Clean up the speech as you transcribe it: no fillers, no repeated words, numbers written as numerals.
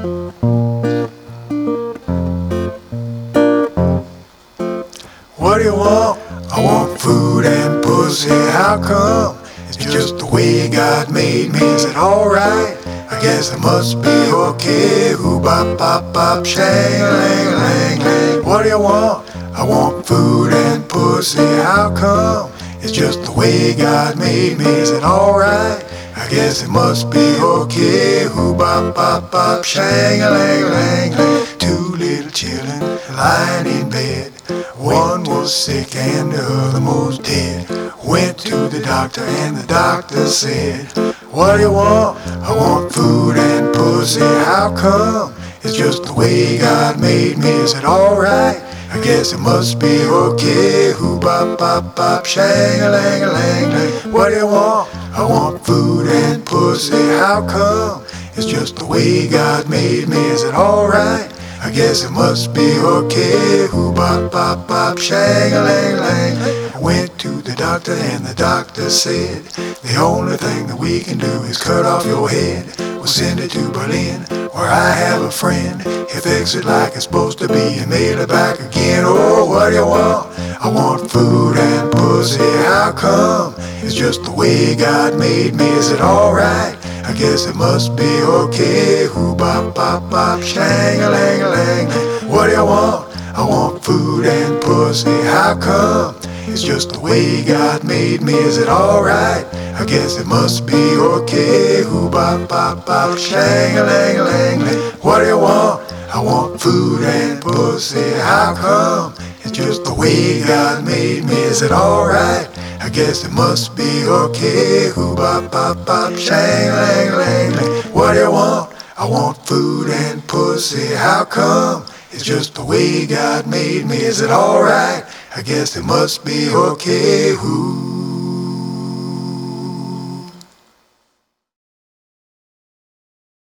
What do you want? I want food and pussy. How come? It's just the way God made me. Is it alright? I guess it must be okay. Who bop bop bop shang lang lang lang. What do you want? I want food and pussy. How come? It's just the way God made me. Is it alright? I guess it must be okay. Who bop bop bop shang lang lang lang. Two little children lying in bed. One was sick and the other was dead. Went to the doctor and the doctor said, what do you want? I want food and pussy. How come? It's just the way God made me. Is it alright? I guess it must be okay. Who bop bop bop shang a lang a lang lang. What do you want? I want food and pussy. How come? It's just the way God made me. Is it alright? I guess it must be okay. Who bop bop bop shang a lang lang. I went to the doctor and the doctor said, the only thing that we can do is cut off your head. We'll send it to Berlin, where I have a friend. He'll fix it like it's supposed to be and mail it back again. Oh, what do you want? I want food and pussy. How come? It's just the way God made me. Is it alright? I guess it must be okay. Who bop bop bop shang a lang a lang. What do you want? I want food and pussy. How come? It's just the way God made me. Is it alright? I guess it must be okay. Who bop bop bop shang a lang a lang lang. What do you want? I want food and pussy. How come? It's just the way God made me. Is it alright? I guess it must be okay. Who bop bop bop shang lang lang lang. What do you want? I want food and pussy. How come? It's just the way God made me. Is it alright? I guess it must be okay. Who